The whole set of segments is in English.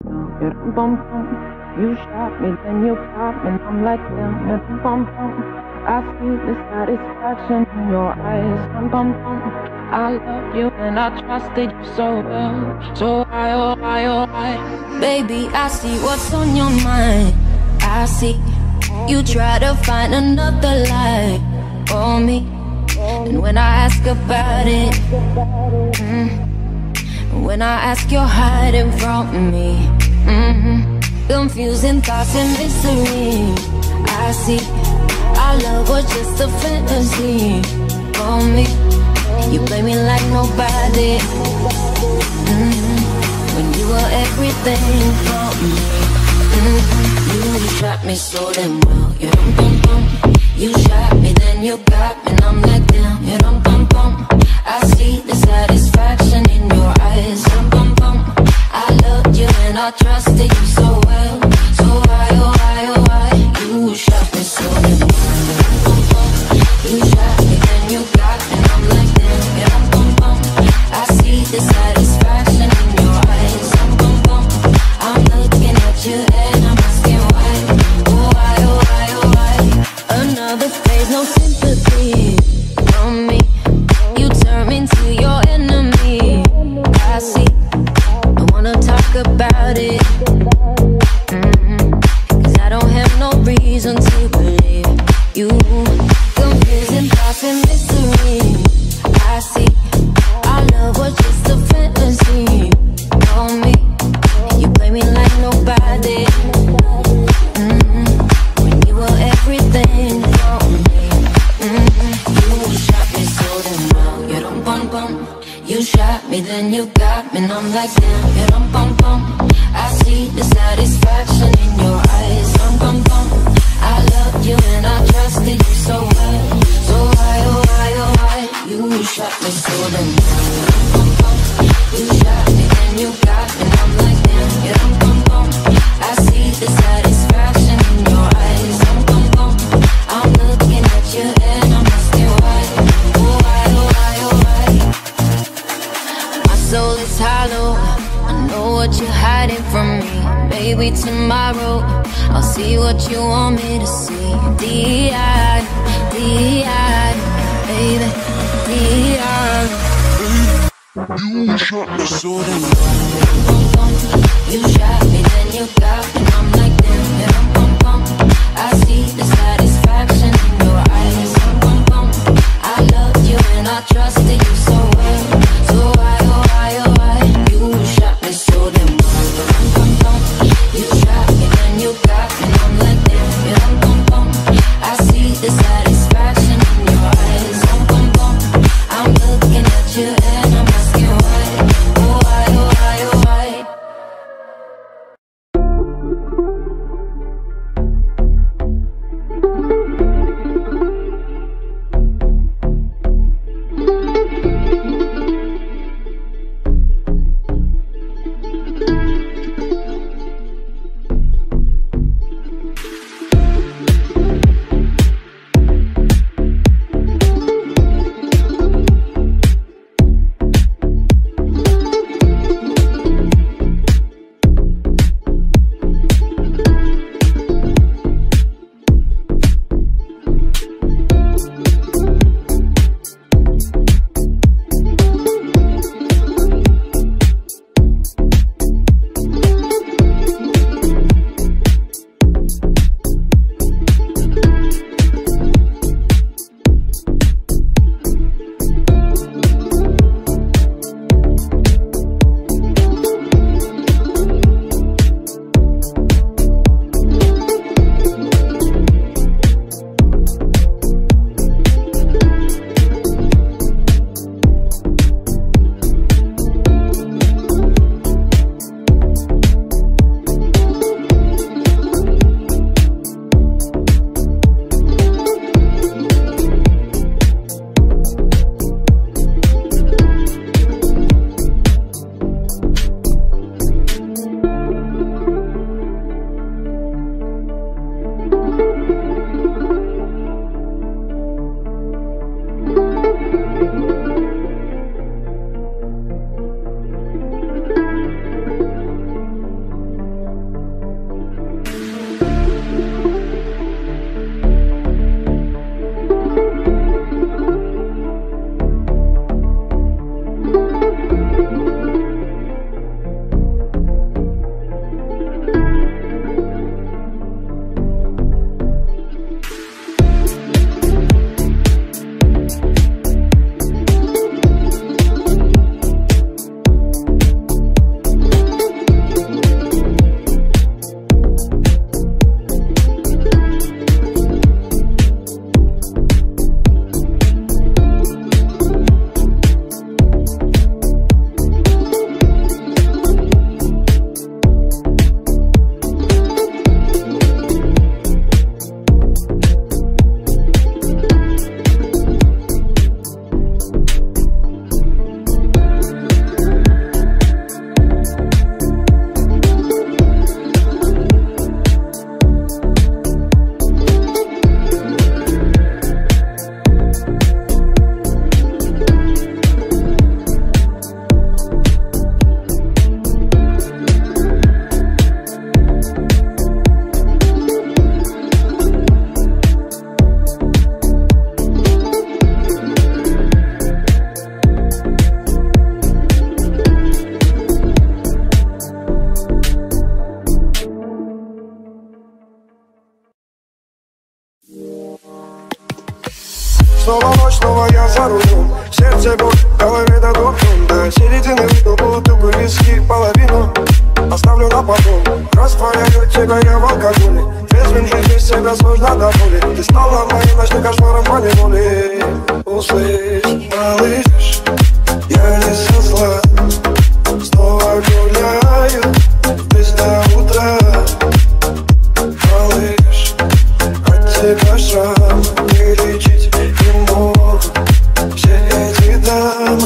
Bum bum, you shot me, then you got me, and I'm like damn. Bum bum, I see the satisfaction in your eyes. Bum bum, I loved you and I trusted you so well. So oh I. Baby, I see what's on your mind. I see you try to find another lie for me. And when I ask about it, when I ask, you're hiding from me. Confusing thoughts and mystery. I see our love was just a fantasy for me. You play me like nobody. When you were everything for me. You shot me so damn well. You dum bum bum. You shot me, then you got me, and I'm like damn. You dum bum bum. I see the satisfaction in your eyes. Dum bum bum. I loved you and I trusted you so well. So why, oh why, oh why? You shot me so damn well. You shot me, then you got me, and I'm like damn. You dum bum bum. I see the satisfaction in your eyes. Dum bum bum. I'm looking at you and I'm asking why. Oh why, oh why, oh why? Another phase, no sympathy from me. You turn me into your enemy. I see. I wanna talk about it. Cause I don't have no reason to believe you. Confusing thoughts and mystery. I see. Our love was just a fantasy for me. You play me like nobody. When you were everything for me. You shot me so damn well. You dum bum bum. You shot me, then you got me, and I'm like damn. You dum bum bum. I see the satisfaction in your eyes. Dum bum bum. I loved you and I trusted you so well. So why, oh why, oh why? You shot me so damn well. You dum bum bum. You shot me, then you got me, and I'm like damn. You dum bum bum. I see the satisfaction in your eyes. Dum bum bum. I'm looking at you and I'm asking why. Oh why, oh why, oh why? My soul is hollow. I know what you're hiding from me. Maybe tomorrow I'll see what you want me to see. D.I., D.I., baby, D.I. You shot me so damn well. You shot me, then you got me, and I'm like damn. Yeah, bum bum bum. I see the satisfaction in your eyes. Bum bum bum. I loved you and I trusted you so well. So why, oh why, oh why? You shot me so damn well. Bum bum bum. You shot me, then you got me, and I'm like damn. Yeah, bum bum bum. I see the satisfaction in your eyes. Bum bum bum. I'm looking at you and I'm asking why. Oh why, oh why, oh why? за рулем. Сердце боль, в голове дадут дом. До середины выпил бутылку виски, половину оставлю на потом. Растворяю тебя я в алкоголе. Трезвым жить без тебя сложно до боли. Ты стала моим ночным кошмаром по неволе. Услышь, малыш, я не со зла. Снова гуляю без до утра. Малыш, от тебя шрам не лечить не могут все эти дамы.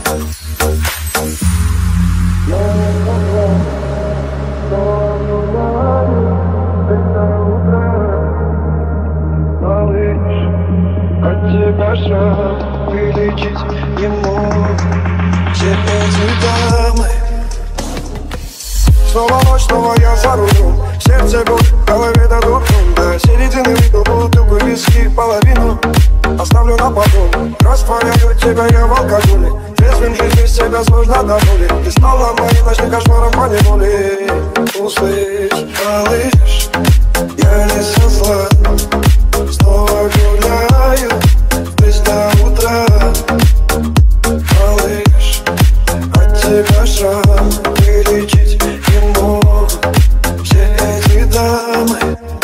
Я не со зла. Снова гуляю без до утра. Малыш, от тебя шрам вылечить не могут все эти дамы. Снова ночь, снова я за рулем. Сердце боль, в голове дадут дом. До середины выпил бутылку виски, половину оставлю на потом. Растворяю тебя я в алкоголе. Трезвым жить без тебя сложно до боли. Ты стала моим ночным кошмаром по неволе. Услышь, малыш, я не со зла. Снова гуляю без до утра. Малыш, от тебя шрам вылечить не могут все эти дамы.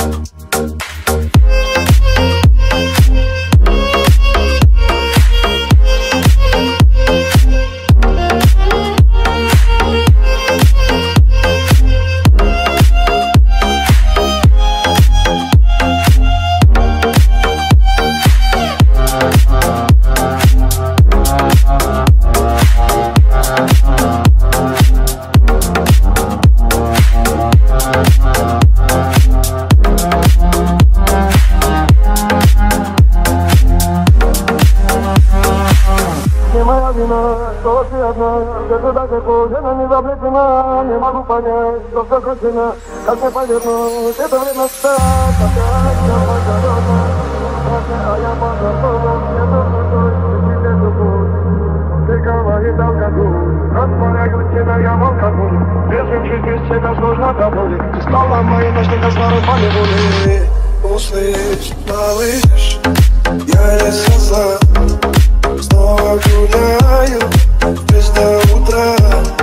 Не моя вина, что ты одна, где-то даже кожина не заплетена. Не могу понять, что все кончено, как мне повернуть, это время стать. Опять я погорена, а я позабыла, мне нужно тебе любовь. Ты говорит алкоголь, растворяю тебя я в алкоголе. Трезвым жить без тебя сложно до боли. Ты стала моим ночным кошмаром по неволе. Услышь, малыш, я не со зла. Снова гуляю без до утра.